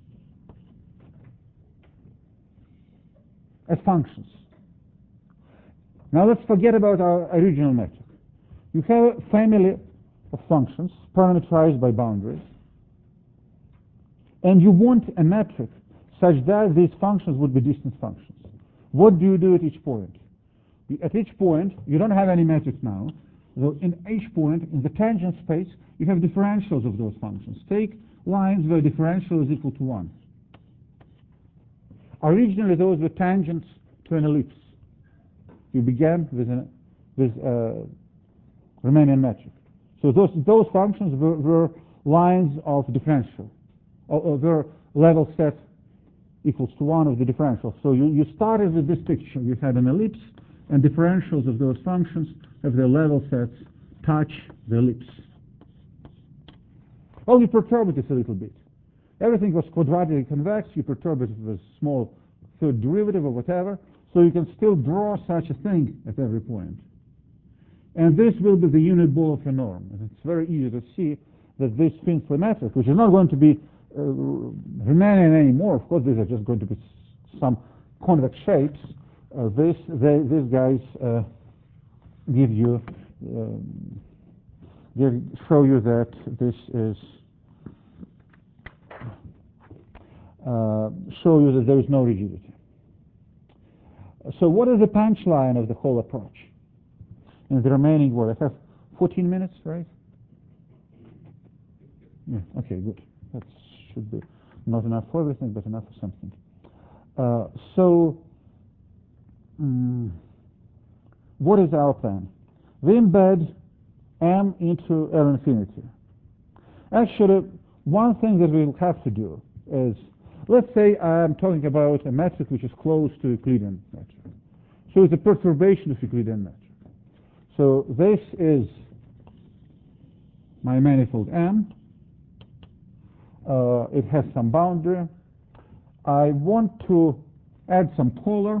as functions. Now let's forget about our original metric. You have a family of functions parameterized by boundaries, and you want a metric such that these functions would be distance functions. What do you do at each point? At each point, you don't have any metric now. So in each point, in the tangent space, you have differentials of those functions. Take lines where differential is equal to 1. Originally, those were tangents to an ellipse. You began with Riemannian metric. So those functions were lines of differential, or were level set equals to 1 of the differential. So you started with this picture. You had an ellipse, and differentials of those functions have their level sets touch the ellipse. Well, you perturb it a little bit. Everything was quadratically convex. You perturb it with a small third derivative or whatever, so you can still draw such a thing at every point. And this will be the unit ball of your norm. And it's very easy to see that this Finsler metric, which is not going to be Riemannian anymore, of course these are just going to be some convex shapes, these guys show you that this is show you that there is no rigidity. So what is the punchline of the whole approach? In the remaining word, I have 14 minutes, right? Yeah, okay, good. That should be not enough for everything, but enough for something. What is our plan? We embed M into L infinity. Actually, one thing that we will have to do is, let's say I'm talking about a metric which is close to Euclidean metric. So it's a perturbation of Euclidean metric. So this is my manifold M. It has some boundary. I want to add some color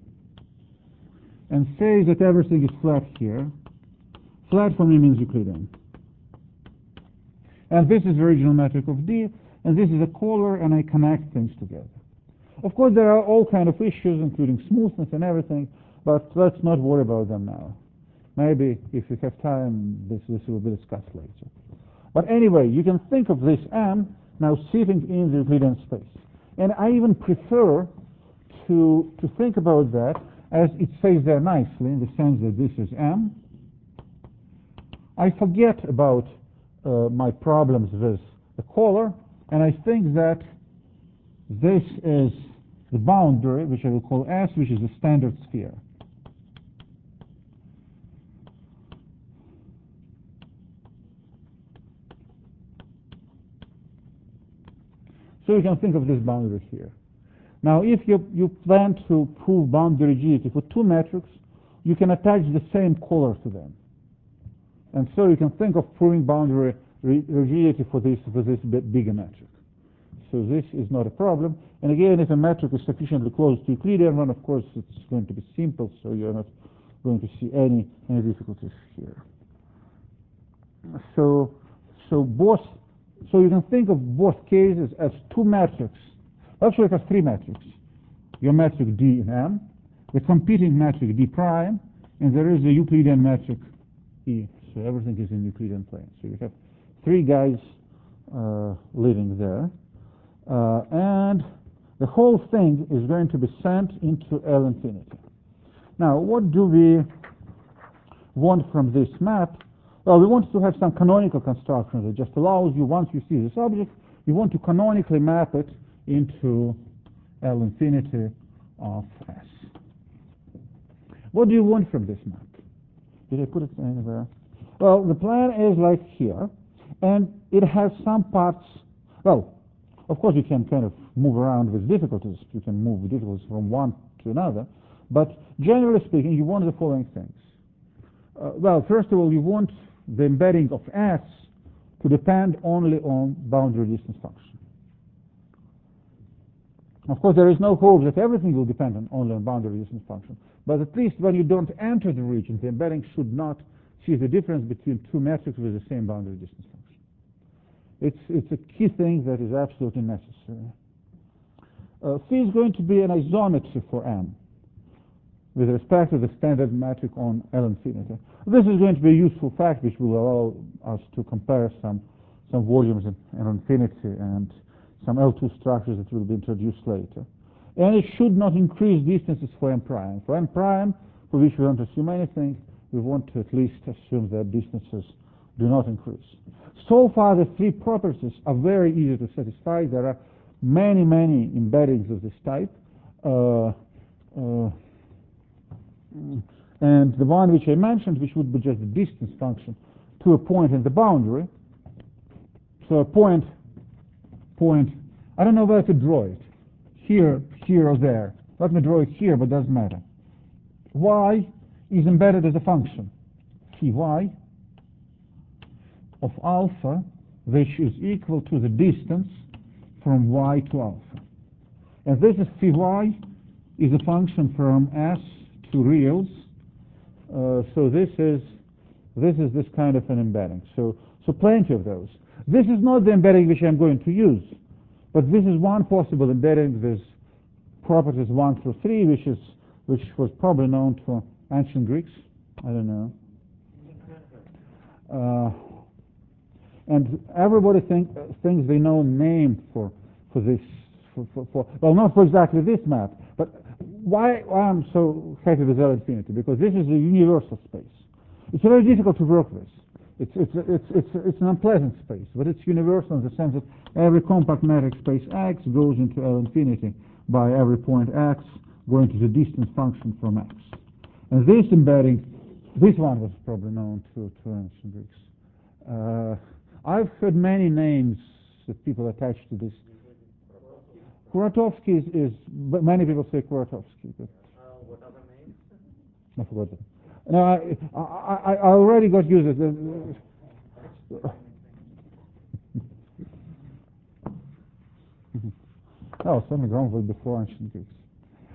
and say that everything is flat here. Flat for me means Euclidean. And this is the original metric of D, and this is a caller, and I connect things together. Of course, there are all kind of issues, including smoothness and everything, but let's not worry about them now. Maybe if you have time, this will be discussed later. But anyway, you can think of this M now sitting in the Euclidean space. And I even prefer to think about that as it says there nicely, in the sense that this is M. I forget about my problems with the caller, and I think that this is the boundary, which I will call S, which is the standard sphere. So you can think of this boundary here. Now, if you plan to prove boundary rigidity for two metrics, you can attach the same caller to them. And so you can think of proving boundary rigidity for this bigger metric. So this is not a problem. And again, if a metric is sufficiently close to Euclidean one, of course, it's going to be simple, so you're not going to see any difficulties here. So you can think of both cases as two metrics. Actually, it has three metrics. Your metric D in M, the competing metric D prime, and there is a Euclidean metric E. So everything is in Euclidean plane. So you have three guys living there. And the whole thing is going to be sent into L infinity. Now, what do we want from this map? Well, we want to have some canonical construction that just allows you, once you see this object, you want to canonically map it into L infinity of S. What do you want from this map? Did I put it anywhere? Well, the plan is like here, and it has some parts. Well, of course, you can kind of move around with difficulties. You can move the difficulties from one to another. But generally speaking, you want the following things. Well, first of all, you want the embedding of S to depend only on boundary distance function. Of course, there is no hope that everything will depend only on boundary distance function. But at least when you don't enter the region, the embedding should not see the difference between two metrics with the same boundary distance function. It's a key thing that is absolutely necessary. Phi is going to be an isometry for M with respect to the standard metric on L infinity. This is going to be a useful fact which will allow us to compare some volumes in infinity and some L2 structures that will be introduced later. And it should not increase distances for M prime. For M prime, for which we don't assume anything, we want to at least assume that distances do not increase. So far, the three properties are very easy to satisfy. There are many embeddings of this type. And the one which I mentioned, which would be just the distance function to a point in the boundary. So a point, I don't know where to draw it. Here or there. Let me draw it here, but it doesn't matter. Y is embedded as a function. Phi of alpha, which is equal to the distance from Y to alpha. And this is phi y is a function from S to reals. So this is this kind of an embedding. So plenty of those. This is not the embedding which I'm going to use, but this is one possible embedding with properties 1 through 3, which was probably known to ancient Greeks. I don't know. And everybody thinks they know a name for this. Well, not for exactly this map, but why I'm so happy with L infinity? Because this is a universal space. It's very difficult to work with. It's an unpleasant space, but it's universal in the sense that every compact metric space X goes into L infinity by every point X going to the distance function from X. And this embedding, this one was probably known to ancient Greeks. I've heard many names that people attach to this. Kuratowski is many people say Kuratowski. But what other names? I forgot them. No, I already got used to it. Oh, certainly Rome was before ancient Greeks.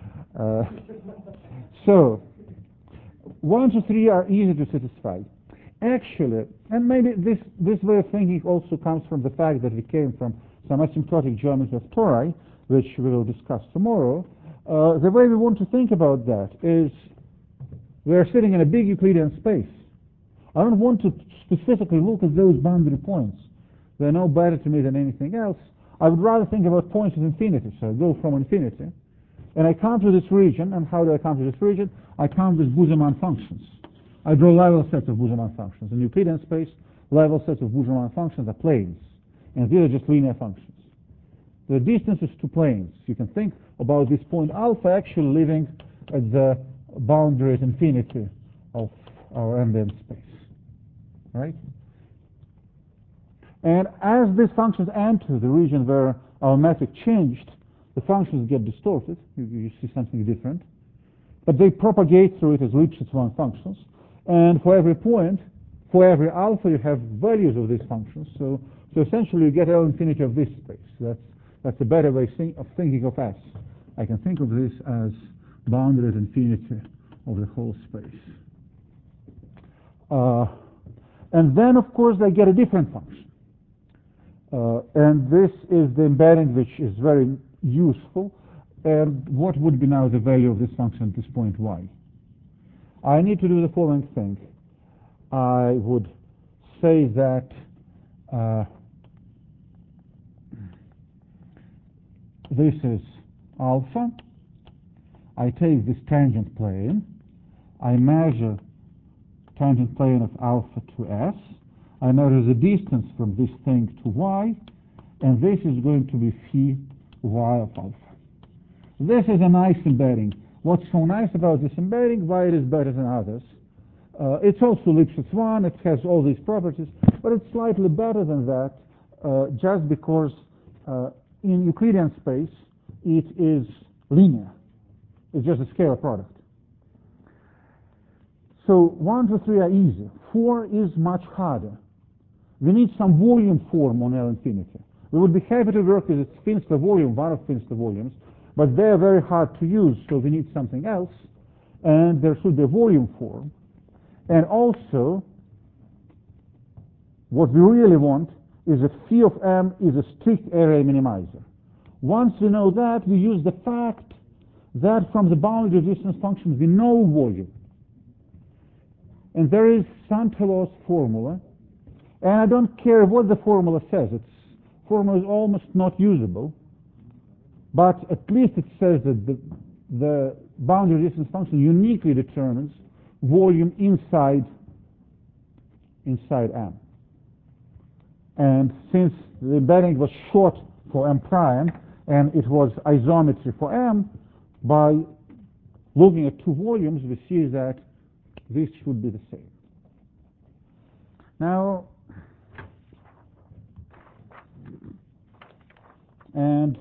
So, 1 to 3 are easy to satisfy. Actually, and maybe this way of thinking also comes from the fact that we came from some asymptotic geometry of tori, which we will discuss tomorrow. The way we want to think about that is we are sitting in a big Euclidean space. I don't want to specifically look at those boundary points. They're no better to me than anything else. I would rather think about points of infinity. So I go from infinity, and I come to this region. And how do I come to this region? I come with Bouzerman functions. I draw level sets of Bouzerman functions. In Euclidean space, level sets of Bouzerman functions are planes, and these are just linear functions. The distance is to planes. You can think about this point alpha actually living at the boundary at infinity of our ambient space, right? And as these functions enter the region where our metric changed, the functions get distorted. You see something different. But they propagate through it as Lipschitz-1 functions. And for every point, for every alpha, you have values of these functions. So essentially, you get L infinity of this space. That's a better way of thinking of S. I can think of this as boundary at infinity of the whole space. And then, of course, I get a different function. And this is the embedding which is very useful. And what would be now the value of this function at this point y? I need to do the following thing. I would say that this is alpha. I take this tangent plane. I measure tangent plane of alpha to S. I measure the distance from this thing to y, and this is going to be phi y of alpha. This is a nice embedding. What's so nice about this embedding, why it is better than others? It's also Lipschitz-1, it has all these properties, but it's slightly better than that just because in Euclidean space it is linear. It's just a scalar product. So 1 to 3 are easy. 4 is much harder. We need some volume form on L infinity. We would be happy to work with its Finster volume, one of Finster volumes, but they are very hard to use, so we need something else, and there should be a volume form. And also, what we really want is that phi of m is a strict array minimizer. Once we know that, we use the fact that from the boundary distance function we know volume. And there is Santelow's formula, and I don't care what the formula says. Its formula is almost not usable, but at least it says that the boundary distance function uniquely determines volume inside M. And since the embedding was short for M prime, and it was isometry for M, by looking at two volumes, we see that this should be the same. Now, and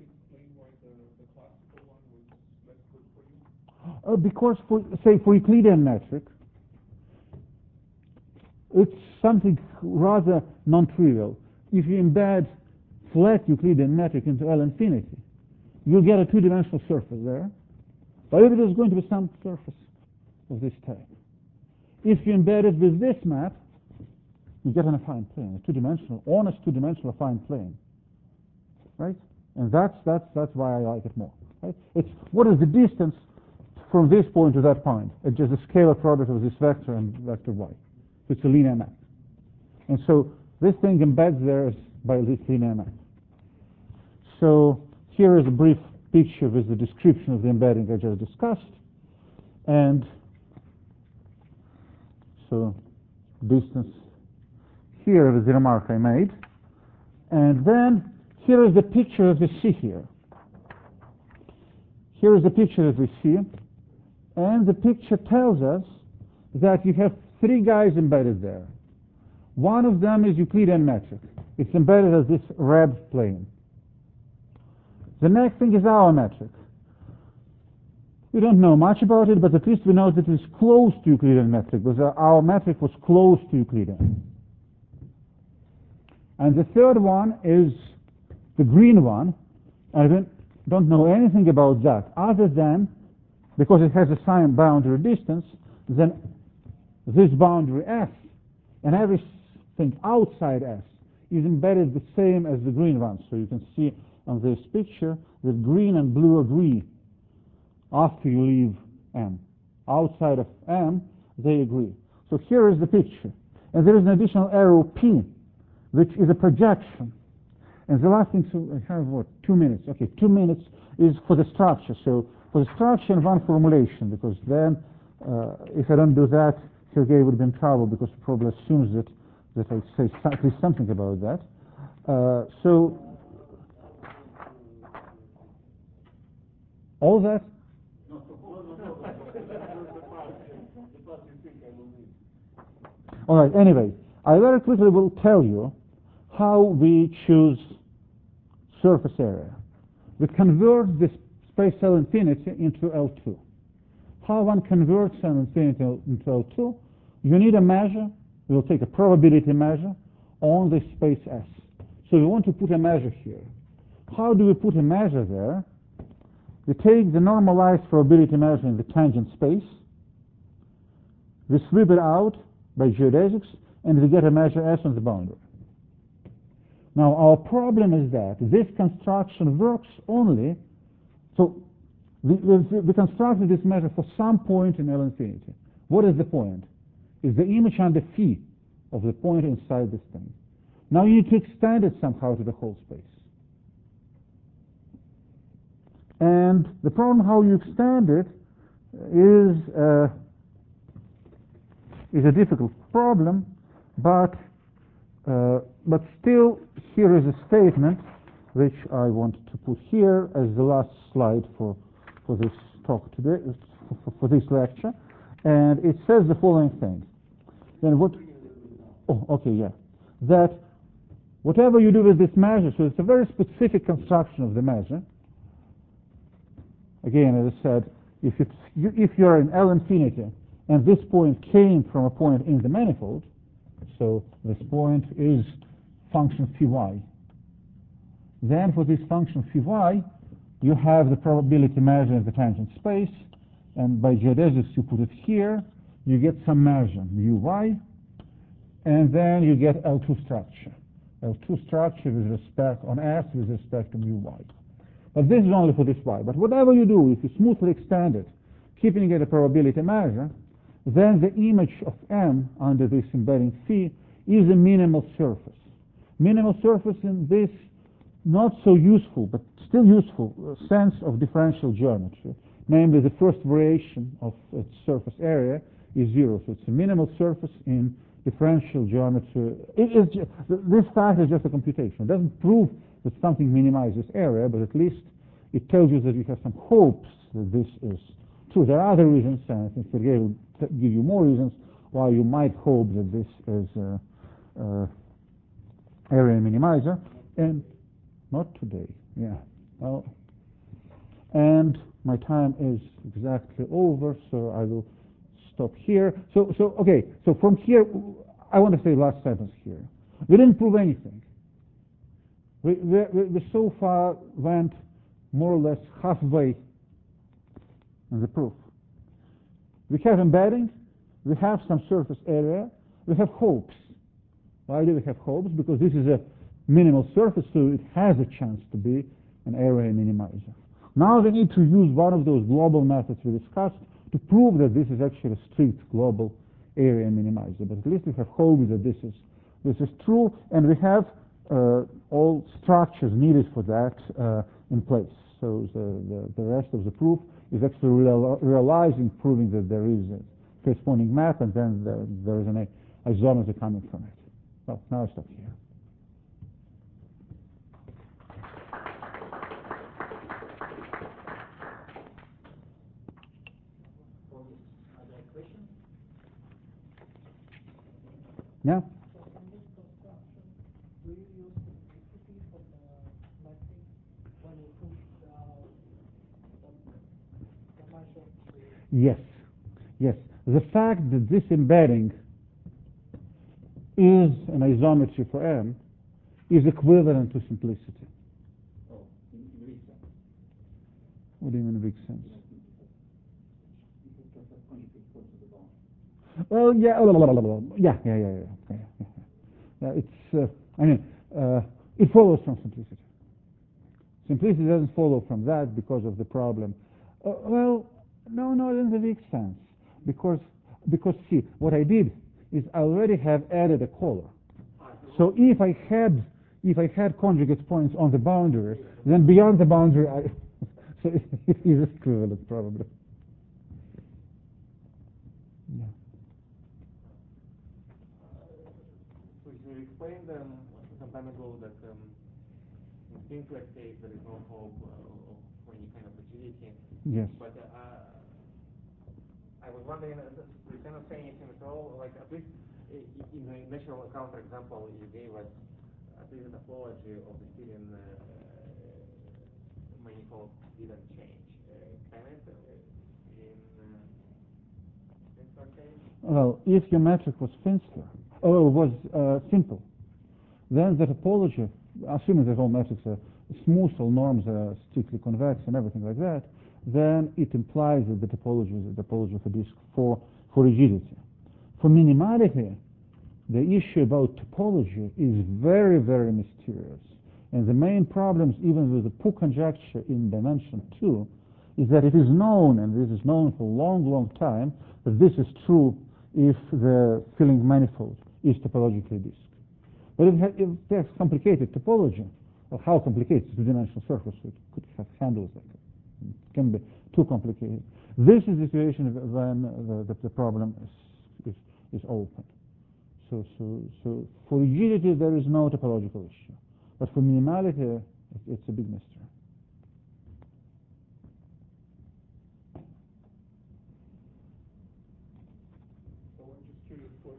because for Euclidean metric, it's something rather non-trivial. If you embed flat Euclidean metric into L infinity, you'll get a two-dimensional surface there, but it is going to be some surface of this type. If you embed it with this map, you get an affine plane, a two-dimensional, honest two-dimensional affine plane, right? And that's why I like it more. Right? It's what is the distance from this point to that point? It's just a scalar product of this vector and vector y. So it's a linear map. And so this thing embeds there by this linear map. So here is a brief picture with the description of the embedding I just discussed. And so distance here is the remark I made. And then here is the picture that we see here. Here is the picture that we see. And the picture tells us that you have three guys embedded there. One of them is Euclidean metric. It's embedded as this red plane. The next thing is our metric. We don't know much about it, but at least we know that it is close to Euclidean metric, because our metric was close to Euclidean. And the third one is the green one, and we don't know anything about that, other than, because it has a sign boundary distance, then this boundary S and everything outside S is embedded the same as the green one. So you can see on this picture that green and blue agree after you leave M. Outside of M, they agree. So here is the picture. And there is an additional arrow P, which is a projection. And the last thing, so I have, what, 2 minutes? Okay, 2 minutes is for the structure. So for the structure and one formulation, because then if I don't do that, Sergey would be in trouble because he probably assumes that I say at least something about that. So all that? All right, anyway, I very quickly will tell you how we choose surface area. We convert this space L infinity into L2. How one converts L infinity into L2? You need a measure. We will take a probability measure on the space S. So we want to put a measure here. How do we put a measure there? We take the normalized probability measure in the tangent space. We sweep it out by geodesics, and we get a measure S on the boundary. Now, our problem is that this construction works only, so we constructed this measure for some point in L infinity. What is the point? Is the image under phi of the point inside this thing. Now you need to extend it somehow to the whole space. And the problem how you extend it is a difficult problem, but still here is a statement which I want to put here as the last slide for this talk today, for this lecture, and it says the following thing. Then what? Oh, okay, yeah. That whatever you do with this measure, so it's a very specific construction of the measure. Again, as I said, if you're in L infinity and this point came from a point in the manifold, so this point is function phi y, then for this function phi y, you have the probability measure in the tangent space, and by geodesics you put it here, you get some measure, mu y, and then you get L2 structure. L2 structure with respect on S with respect to mu y. But this is only for this y. But whatever you do, if you smoothly extend it, keeping it a probability measure, then the image of M under this embedding phi is a minimal surface. Minimal surface in this not so useful, but still useful sense of differential geometry. Namely, the first variation of its surface area is 0. So it's a minimal surface in differential geometry. This fact is just a computation. It doesn't prove that something minimizes area, but at least it tells you that you have some hopes that this is true. There are other reasons, and I think Sergey will give you more reasons why you might hope that this is area minimizer. And not today, yeah. Well, and my time is exactly over, so I will stop here. So okay, so from here, I want to say last sentence here. We didn't prove anything. We so far went more or less halfway in the proof. We have embedding, we have some surface area, we have hopes. Why do we have hopes? Because this is a minimal surface, so it has a chance to be an area minimizer. Now we need to use one of those global methods we discussed to prove that this is actually a strict global area minimizer. But at least we have hopes that this is true, and we have all structures needed for that in place. So the rest of the proof is actually realizing, proving that there is a corresponding map, and then there is an isometry coming from it. Well, now I stop here. Other questions? Yeah? So in this construction, do you use simplicity for the mapping when you push the measure to... Yes. Yes. The fact that this embedding is an isometry for M is equivalent to simplicity. Oh, in weak sense. What do you mean in weak sense? Because of 26 points of the bone. Well, yeah, yeah. It follows from simplicity. Simplicity doesn't follow from that because of the problem. No, it doesn't make sense. Because see, what I did is I already have added a color. So if I had conjugate points on the boundary, then beyond the boundary, so it is equivalent probably. Yeah. So you explained some time ago that in simplex case there is no hope of any kind of rigidity. Yes. But I was wondering, you cannot say anything at all, like at least in the natural counter example you gave us, at least the topology of the Steven manifold didn't change. Can it in simpler case? Well, if your metric was simple, then the topology, assuming that all metrics are smooth, all norms are strictly convex and everything like that, then it implies that the topology is the topology of a disk for rigidity. For minimality, the issue about topology is very, very mysterious. And the main problems, even with the Pooh conjecture in dimension 2, is that it is known, and this is known for a long, long time, that this is true if the filling manifold is topologically disk. But it has complicated topology. Well, how complicated? It's a two-dimensional surface, so it could have handles that. It can be too complicated. This is the situation when the problem is open. So for rigidity, there is no topological issue. But for minimality, it's a big mystery. So I'm just curious for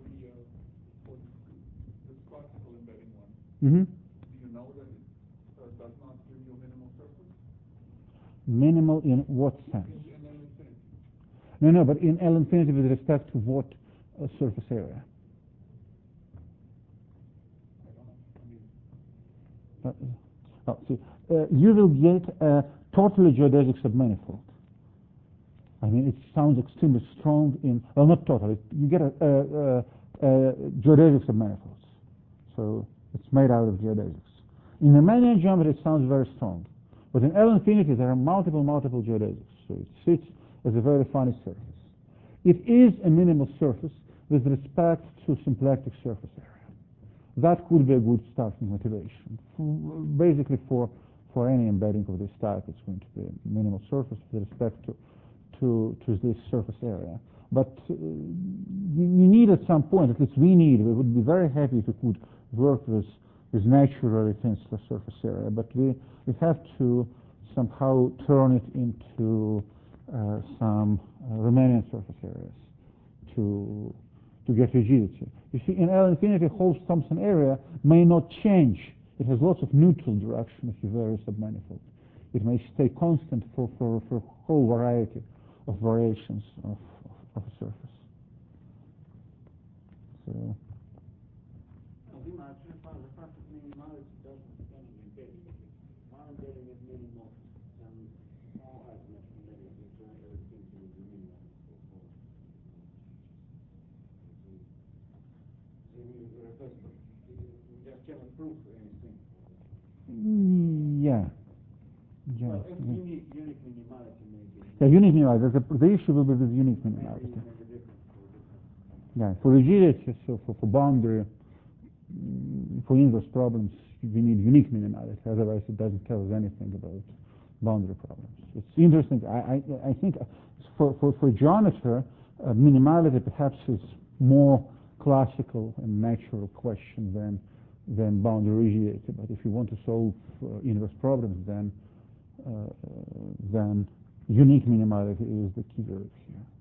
this classical embedding one. Mm-hmm. Do you know that it does not give you a minimal surface? Minimal in what sense? In L infinity. No, but in L infinity with respect to what surface area? I don't know. See, you will get a totally geodesic submanifold. I mean, it sounds extremely strong in, well, not totally. You get a geodesic submanifolds. So it's made out of geodesics. In Riemannian geometry, it sounds very strong. But in L infinity, there are multiple geodesics. So it sits as a very funny surface. It is a minimal surface with respect to symplectic surface area. That could be a good starting motivation. Basically, for any embedding of this type, it's going to be a minimal surface with respect to this surface area. But you need at some point, at least we would be very happy if we could work with naturally thin surface area. But we have to somehow turn it into some Riemannian surface areas to get rigidity. You see, in L infinity, Holmes-Thompson area may not change. It has lots of neutral direction if you vary submanifold. It may stay constant for a whole variety of variations of a surface. So. The fact that minimality doesn't depend on embedding. One embedding is minimal, and all items embedding is everything to be minimal. We just cannot prove anything. Yeah. Well, unique minimality maybe. Yeah, unique minimality. The issue will be with unique minimality. Maybe different. Yeah, for rigidity, so for boundary, for inverse problems, we need unique minimality. Otherwise, it doesn't tell us anything about boundary problems. It's interesting. I think for geometry, minimality perhaps is more classical and natural question than boundary rigidity. But if you want to solve inverse problems, then unique minimality is the key word here.